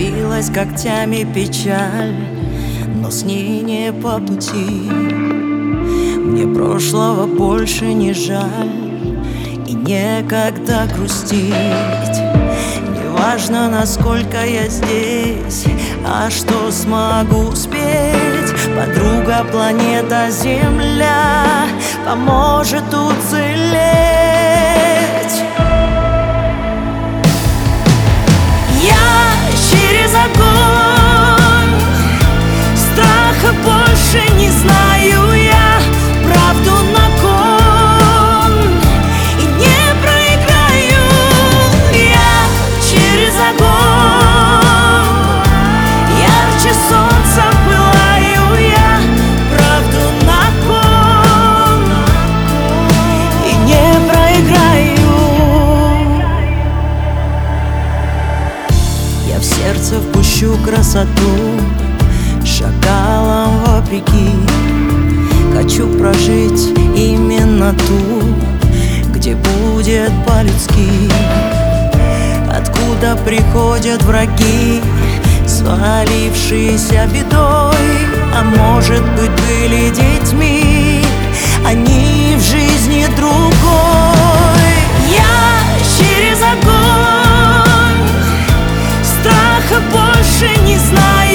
впилась когтями печаль, но с ней не по пути. Мне прошлого больше не жаль и некогда грустить. Неважно, насколько я здесь, а что смогу спеть. Подруга, планета Земля поможет уцелеть. Я через огонь, страха больше не знаю я. Правду на кон и не проиграю. Я через огонь, ярче солнца пылаю я. Правду на кон и не проиграю. Я в сердце впущу красоту, шакалам вопреки. Хочу прожить именно ту, где будет по-людски. Откуда приходят враги, свалившиеся бедой. А может быть, были детьми, они в жизни другой. Я через огонь, страха больше не знаю.